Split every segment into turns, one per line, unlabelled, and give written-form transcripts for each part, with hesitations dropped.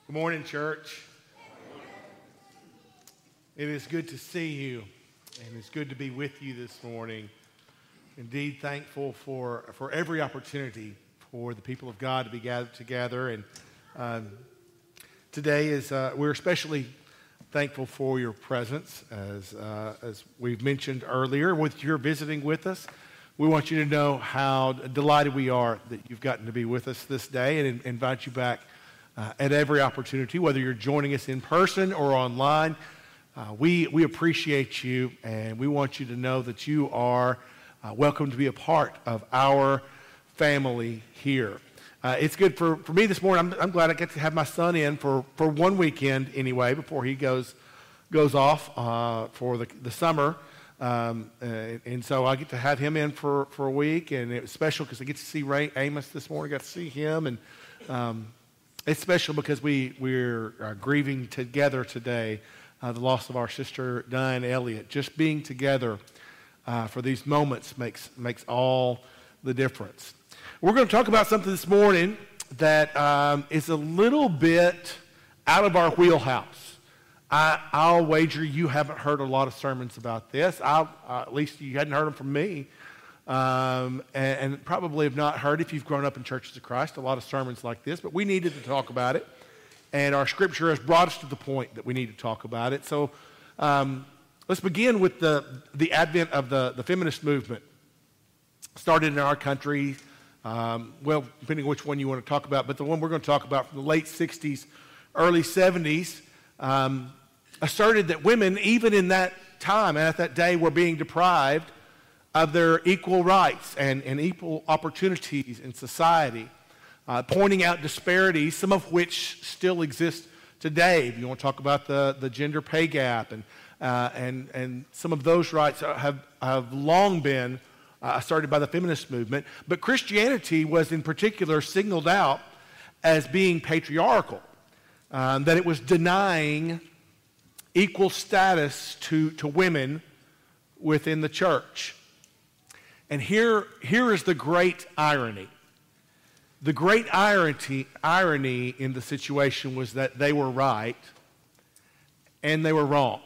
Good morning, church. It is good to see you, and it's good to be with you this morning. Indeed, thankful for every opportunity for the people of God to be gathered together. And today is we're especially thankful for your presence, as we've mentioned earlier. With your visiting with us, we want you to know how delighted we are that you've gotten to be with us this day, and invite you back at every opportunity, whether you're joining us in person or online. We appreciate you, and we want you to know that you are welcome to be a part of our family here. It's good for me this morning. I'm glad I get to have my son in for one weekend anyway before he goes off for the summer. And so I get to have him in for a week, and it was special because I get to see Ray Amos this morning. I got to see him, and it's special because we're grieving together today the loss of our sister Diane Elliott. Just being together for these moments makes all the difference. We're going to talk about something this morning that is a little bit out of our wheelhouse. I'll wager you haven't heard a lot of sermons about this. At least you hadn't heard them from me. And probably have not heard, if you've grown up in Churches of Christ, a lot of sermons like this, but we needed to talk about it, and our scripture has brought us to the point that we need to talk about it. So let's begin with the advent of the feminist movement. Started in our country, depending on which one you want to talk about, but the one we're going to talk about from the late 60s, early 70s, asserted that women, even in that time and at that day, were being deprived of their equal rights and equal opportunities in society, pointing out disparities, some of which still exist today. If you want to talk about the gender pay gap, and some of those rights have long been started by the feminist movement. But Christianity was in particular singled out as being patriarchal, that it was denying equal status to women within the church. And here is the great irony. The great irony in the situation was that they were right and they were wrong.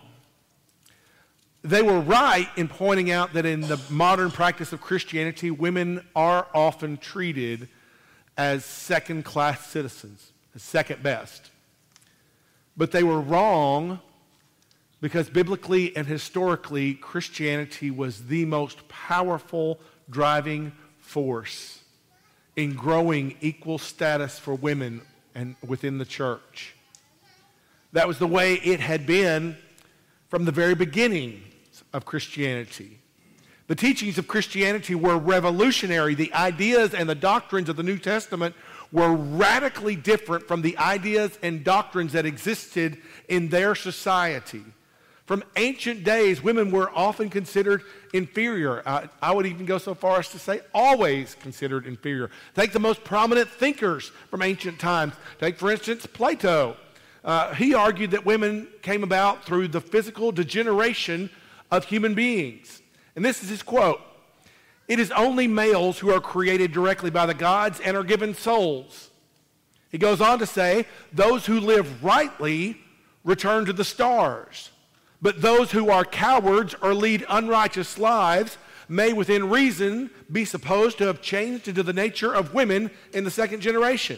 They were right in pointing out that in the modern practice of Christianity, women are often treated as second-class citizens, as second best. But they were wrong because biblically and historically, Christianity was the most powerful driving force in growing equal status for women and within the church. That was the way it had been from the very beginning of Christianity. The teachings of Christianity were revolutionary. The ideas and the doctrines of the New Testament were radically different from the ideas and doctrines that existed in their society. From ancient days, women were often considered inferior. I would even go so far as to say always considered inferior. Take the most prominent thinkers from ancient times. Take, for instance, Plato. He argued that women came about through the physical degeneration of human beings. And this is his quote: "It is only males who are created directly by the gods and are given souls." He goes on to say, "Those who live rightly return to the stars. But those who are cowards or lead unrighteous lives may within reason be supposed to have changed into the nature of women in the second generation."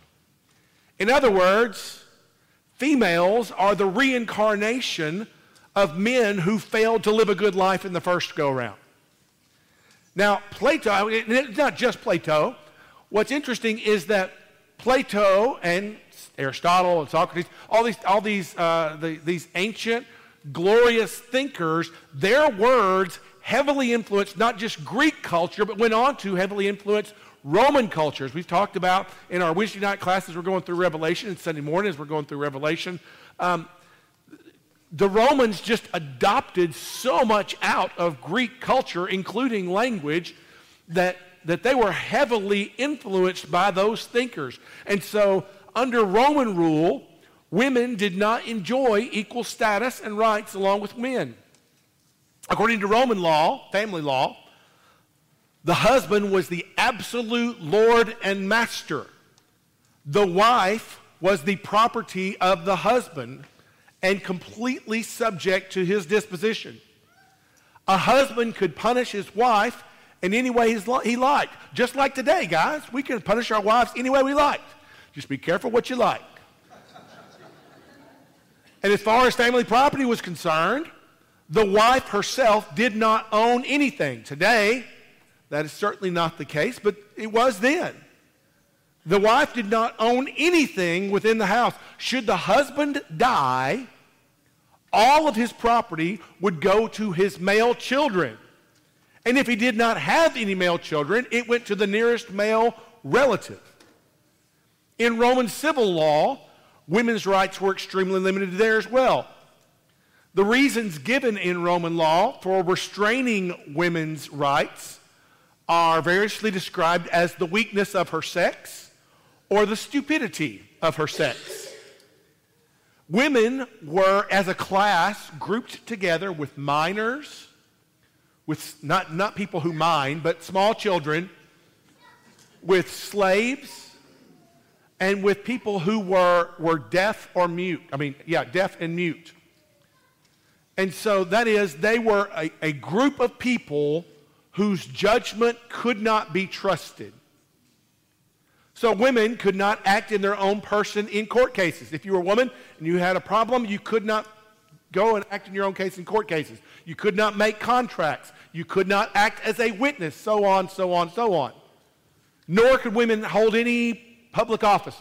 In other words, females are the reincarnation of men who failed to live a good life in the first go-around. Now, Plato, it's not just Plato. What's interesting is that Plato and Aristotle and Socrates, all these ancient glorious thinkers, their words heavily influenced not just Greek culture, but went on to heavily influence Roman cultures. We've talked about in our Wednesday night classes, we're going through Revelation, and Sunday mornings we're going through Revelation. The Romans just adopted so much out of Greek culture, including language, that they were heavily influenced by those thinkers. And so under Roman rule, women did not enjoy equal status and rights along with men. According to Roman law, family law, the husband was the absolute lord and master. The wife was the property of the husband and completely subject to his disposition. A husband could punish his wife in any way he liked. Just like today, guys, we can punish our wives any way we like. Just be careful what you like. And as far as family property was concerned, the wife herself did not own anything. Today, that is certainly not the case, but it was then. The wife did not own anything within the house. Should the husband die, all of his property would go to his male children. And if he did not have any male children, it went to the nearest male relative. In Roman civil law, women's rights were extremely limited there as well. The reasons given in Roman law for restraining women's rights are variously described as the weakness of her sex or the stupidity of her sex. Women were, as a class, grouped together with minors, with not people who mine, but small children, with slaves, and with people who were deaf or mute. Deaf and mute. And so that is, they were a group of people whose judgment could not be trusted. So women could not act in their own person in court cases. If you were a woman and you had a problem, you could not go and act in your own case in court cases. You could not make contracts. You could not act as a witness, so on, so on, so on. Nor could women hold any public offices.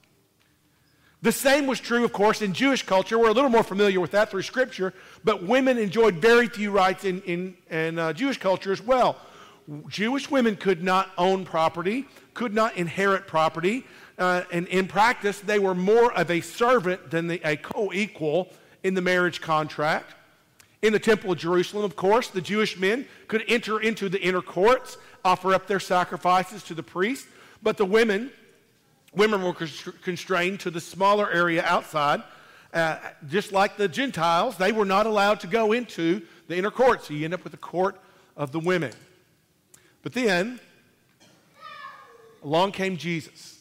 The same was true, of course, in Jewish culture. We're a little more familiar with that through Scripture, but women enjoyed very few rights in Jewish culture as well. Jewish women could not own property, could not inherit property, and in practice, they were more of a servant than a co-equal in the marriage contract. In the Temple of Jerusalem, of course, the Jewish men could enter into the inner courts, offer up their sacrifices to the priest, but the women were constrained to the smaller area outside. Just like the Gentiles, they were not allowed to go into the inner court, so you end up with the court of the women. But then, along came Jesus.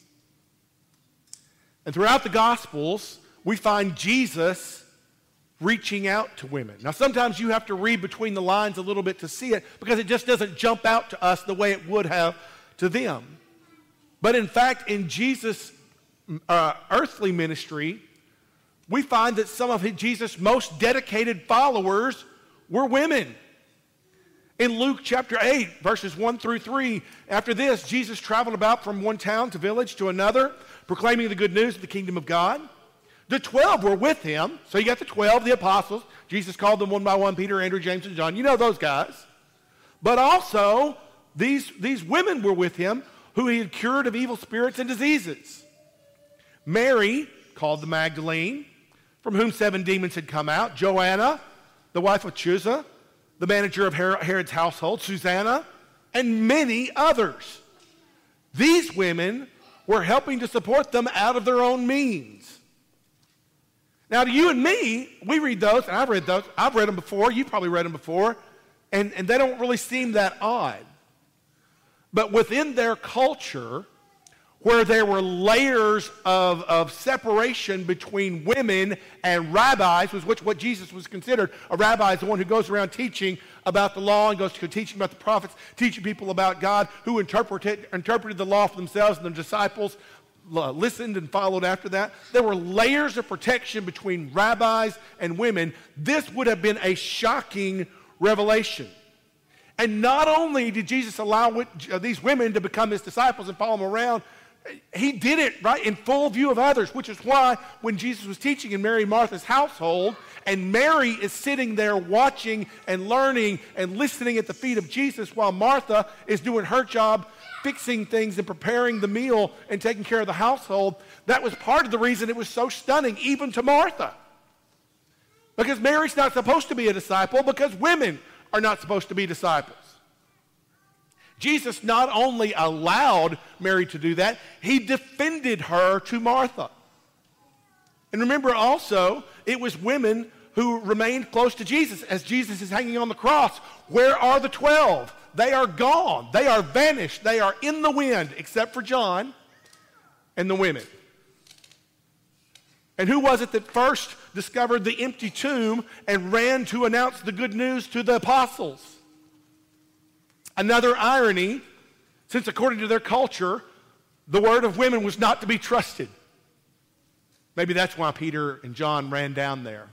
And throughout the Gospels, we find Jesus reaching out to women. Now, sometimes you have to read between the lines a little bit to see it because it just doesn't jump out to us the way it would have to them. But in fact, in Jesus' earthly ministry, we find that some of Jesus' most dedicated followers were women. In Luke chapter 8, verses 1 through 3, after this, Jesus traveled about from one town to village to another, proclaiming the good news of the kingdom of God. The 12 were with him. So you got the 12, the apostles. Jesus called them one by one, Peter, Andrew, James, and John. You know those guys. But also, these women were with him who he had cured of evil spirits and diseases. Mary, called the Magdalene, from whom 7 demons had come out. Joanna, the wife of Chuza, the manager of Herod's household. Susanna, and many others. These women were helping to support them out of their own means. Now, to you and me, we read those, and I've read those. I've read them before. You've probably read them before. And they don't really seem that odd. But within their culture, where there were layers of separation between women and rabbis, was what Jesus was considered. A rabbi is the one who goes around teaching about the law and goes to teaching about the prophets, teaching people about God, who interpreted the law for themselves, and the disciples listened and followed after that. There were layers of protection between rabbis and women. This would have been a shocking revelation. And not only did Jesus allow these women to become his disciples and follow him around, he did it right in full view of others, which is why when Jesus was teaching in Mary and Martha's household, and Mary is sitting there watching and learning and listening at the feet of Jesus while Martha is doing her job, fixing things and preparing the meal and taking care of the household, that was part of the reason it was so stunning, even to Martha. Because Mary's not supposed to be a disciple, because women are not supposed to be disciples. Jesus not only allowed Mary to do that, he defended her to Martha. And remember also, it was women who remained close to Jesus as Jesus is hanging on the cross. Where are the 12? They are gone. They are vanished. They are in the wind, except for John and the women. And who was it that first discovered the empty tomb and ran to announce the good news to the apostles? Another irony, since according to their culture, the word of women was not to be trusted. Maybe that's why Peter and John ran down there.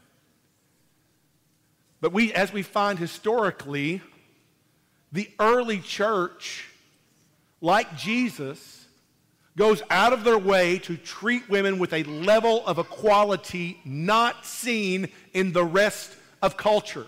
But as we find historically, the early church, like Jesus, goes out of their way to treat women with a level of equality not seen in the rest of culture.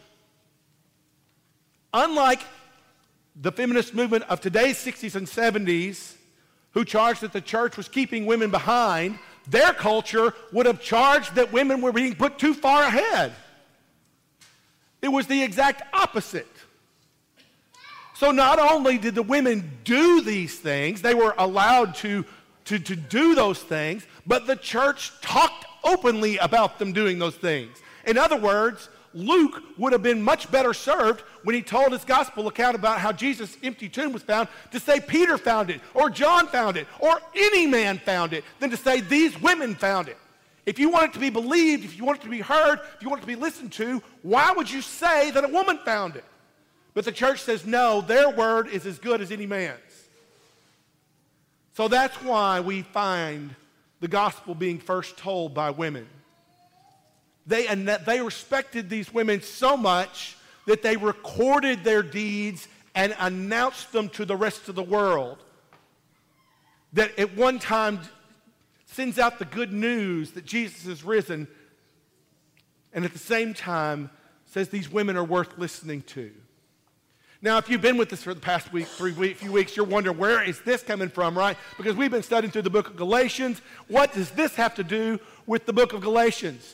Unlike the feminist movement of today's 60s and 70s, who charged that the church was keeping women behind, their culture would have charged that women were being put too far ahead. It was the exact opposite. So not only did the women do these things, they were allowed to do those things, but the church talked openly about them doing those things. In other words, Luke would have been much better served when he told his gospel account about how Jesus' empty tomb was found to say Peter found it, or John found it, or any man found it, than to say these women found it. If you want it to be believed, if you want it to be heard, if you want it to be listened to, why would you say that a woman found it? But the church says no, their word is as good as any man's. So that's why we find the gospel being first told by women. They respected these women so much that they recorded their deeds and announced them to the rest of the world. That at one time sends out the good news that Jesus has risen, and at the same time says these women are worth listening to. Now, if you've been with us for the past few weeks, you're wondering, where is this coming from, right? Because we've been studying through the book of Galatians. What does this have to do with the book of Galatians?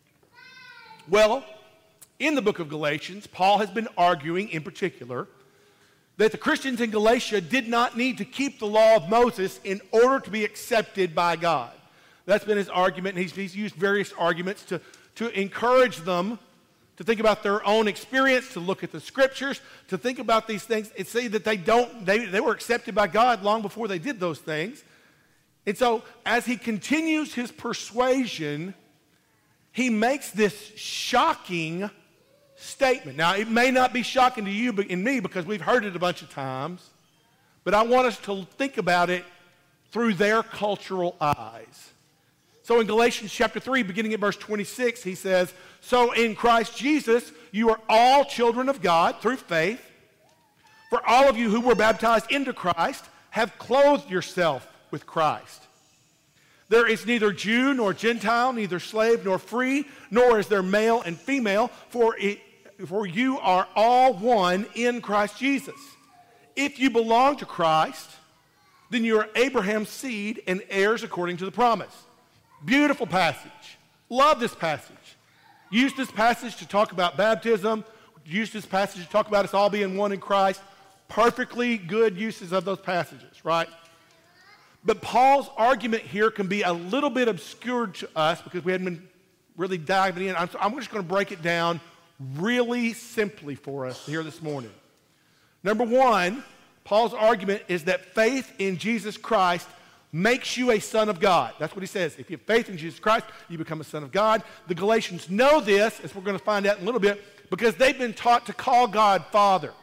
Well, in the book of Galatians, Paul has been arguing in particular that the Christians in Galatia did not need to keep the law of Moses in order to be accepted by God. That's been his argument, and he's used various arguments to encourage them to think about their own experience, to look at the scriptures, to think about these things and see that they were accepted by God long before they did those things. And so as he continues his persuasion, he makes this shocking statement. Now, it may not be shocking to you and me because we've heard it a bunch of times, but I want us to think about it through their cultural eyes. So in Galatians chapter 3, beginning at verse 26, he says, "So in Christ Jesus, you are all children of God through faith. For all of you who were baptized into Christ have clothed yourself with Christ. There is neither Jew nor Gentile, neither slave nor free, nor is there male and female, for you are all one in Christ Jesus. If you belong to Christ, then you are Abraham's seed and heirs according to the promise." Beautiful passage. Love this passage. Use this passage to talk about baptism. Use this passage to talk about us all being one in Christ. Perfectly good uses of those passages, right? But Paul's argument here can be a little bit obscured to us because we hadn't been really diving in. I'm just going to break it down really simply for us here this morning. Number one, Paul's argument is that faith in Jesus Christ makes you a son of God. That's what he says. If you have faith in Jesus Christ, you become a son of God. The Galatians know this, as we're going to find out in a little bit, because they've been taught to call God Father.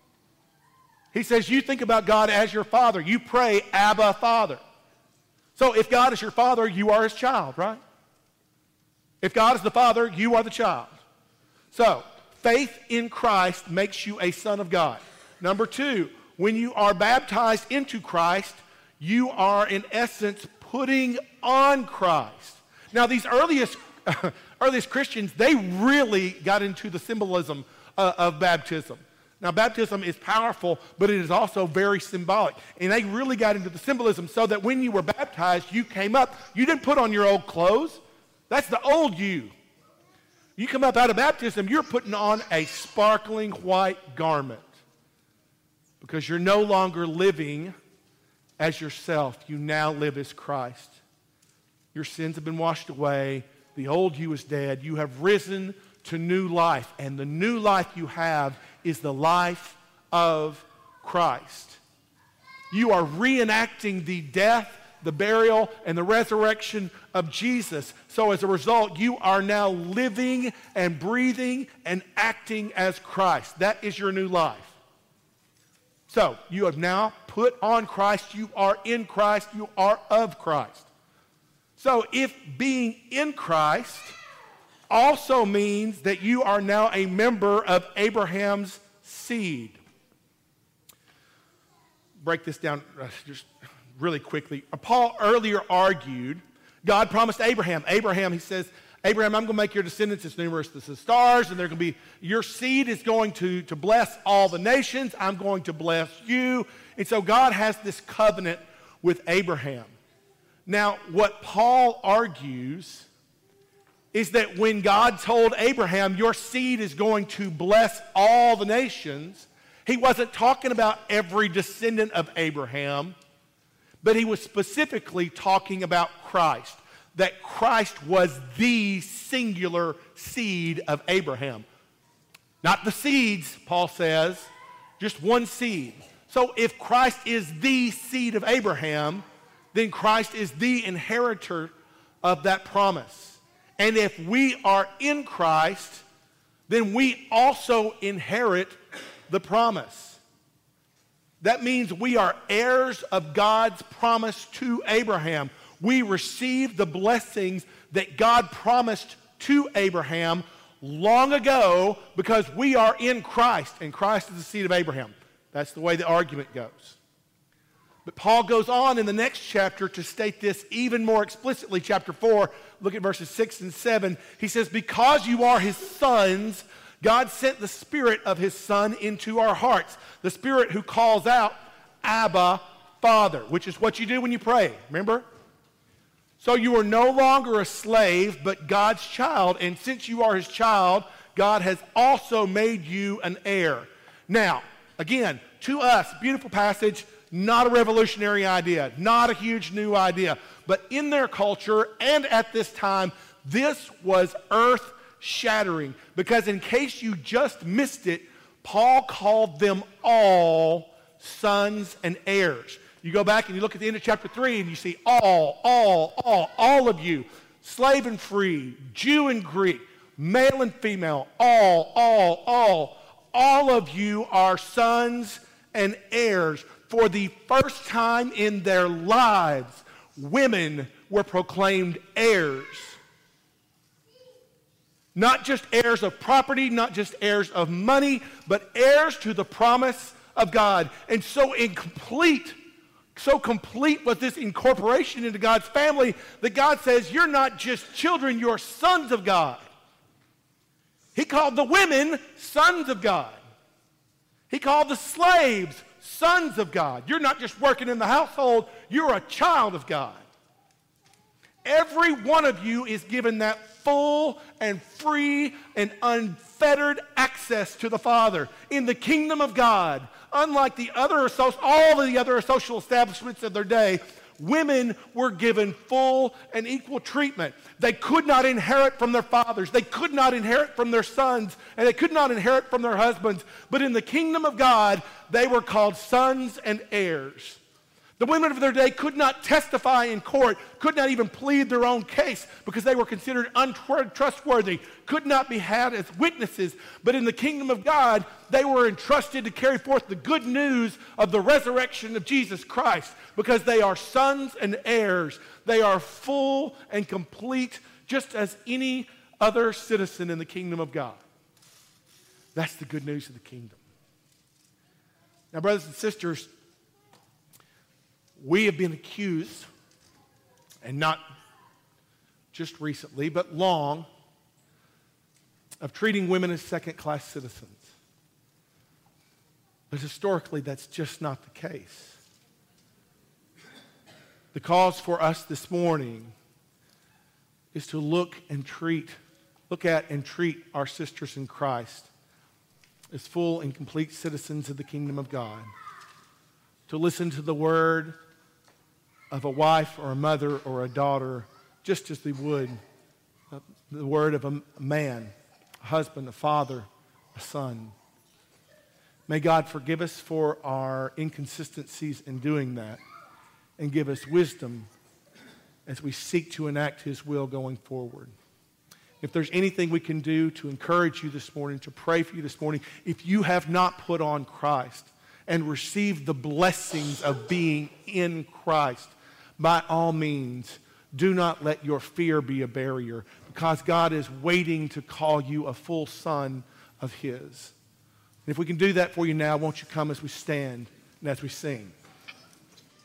He says, you think about God as your Father. You pray, Abba, Father. So if God is your Father, you are his child, right? If God is the Father, you are the child. So faith in Christ makes you a son of God. Number two, when you are baptized into Christ, you are, in essence, putting on Christ. Now, these earliest Christians, they really got into the symbolism of baptism. Now, baptism is powerful, but it is also very symbolic. And they really got into the symbolism so that when you were baptized, you came up. You didn't put on your old clothes. That's the old you. You come up out of baptism, you're putting on a sparkling white garment because you're no longer living as yourself. You now live as Christ. Your sins have been washed away. The old you is dead. You have risen to new life. And the new life you have is the life of Christ. You are reenacting the death, the burial, and the resurrection of Jesus. So as a result, you are now living and breathing and acting as Christ. That is your new life. So you have now put on Christ. You are in Christ. You are of Christ. So if being in Christ also means that you are now a member of Abraham's seed. Break this down just really quickly. Paul earlier argued, God promised Abraham, he says, Abraham, I'm going to make your descendants as numerous as the stars, and they're going to be, your seed is going to bless all the nations. I'm going to bless you. And so God has this covenant with Abraham. Now, what Paul argues is that when God told Abraham, your seed is going to bless all the nations, he wasn't talking about every descendant of Abraham, but he was specifically talking about Christ, that Christ was the singular seed of Abraham. Not the seeds, Paul says, just one seed. So if Christ is the seed of Abraham, then Christ is the inheritor of that promise. And if we are in Christ, then we also inherit the promise. That means we are heirs of God's promise to Abraham. We receive the blessings that God promised to Abraham long ago because we are in Christ, and Christ is the seed of Abraham. That's the way the argument goes. But Paul goes on in the next chapter to state this even more explicitly. Chapter 4, look at verses 6 and 7. He says, because you are his sons, God sent the Spirit of his Son into our hearts. The Spirit who calls out, Abba, Father, which is what you do when you pray, remember? So you are no longer a slave, but God's child. And since you are his child, God has also made you an heir. Now, again, to us, beautiful passage, not a revolutionary idea, not a huge new idea. But in their culture and at this time, this was earth-shattering. Because in case you just missed it, Paul called them all sons and heirs. You go back and you look at the end of chapter 3 and you see all of you, slave and free, Jew and Greek, male and female, all of you are sons and heirs. For the first time in their lives, women were proclaimed heirs. Not just heirs of property, not just heirs of money, but heirs to the promise of God. And so complete was this incorporation into God's family that God says, you're not just children, you're sons of God. He called the women sons of God. He called the slaves sons of God. You're not just working in the household, you're a child of God. Every one of you is given that full and free and unfettered access to the Father in the kingdom of God. Unlike all of the other social establishments of their day, women were given full and equal treatment. They could not inherit from their fathers. They could not inherit from their sons. And they could not inherit from their husbands. But in the kingdom of God, they were called sons and heirs. The women of their day could not testify in court, could not even plead their own case because they were considered untrustworthy, could not be had as witnesses. But in the kingdom of God, they were entrusted to carry forth the good news of the resurrection of Jesus Christ because they are sons and heirs. They are full and complete just as any other citizen in the kingdom of God. That's the good news of the kingdom. Now, brothers and sisters, we have been accused, and not just recently, but long, of treating women as second-class citizens. But historically, that's just not the case. The cause for us this morning is to look at and treat our sisters in Christ as full and complete citizens of the kingdom of God. To listen to the word of a wife or a mother or a daughter just as they would the word of a man, a husband, a father, a son. May God forgive us for our inconsistencies in doing that. and give us wisdom as we seek to enact His will going forward. If there's anything we can do to encourage you this morning, to pray for you this morning, if you have not put on Christ and received the blessings of being in Christ, by all means, do not let your fear be a barrier, because God is waiting to call you a full son of His. And if we can do that for you now, won't you come as we stand and as we sing?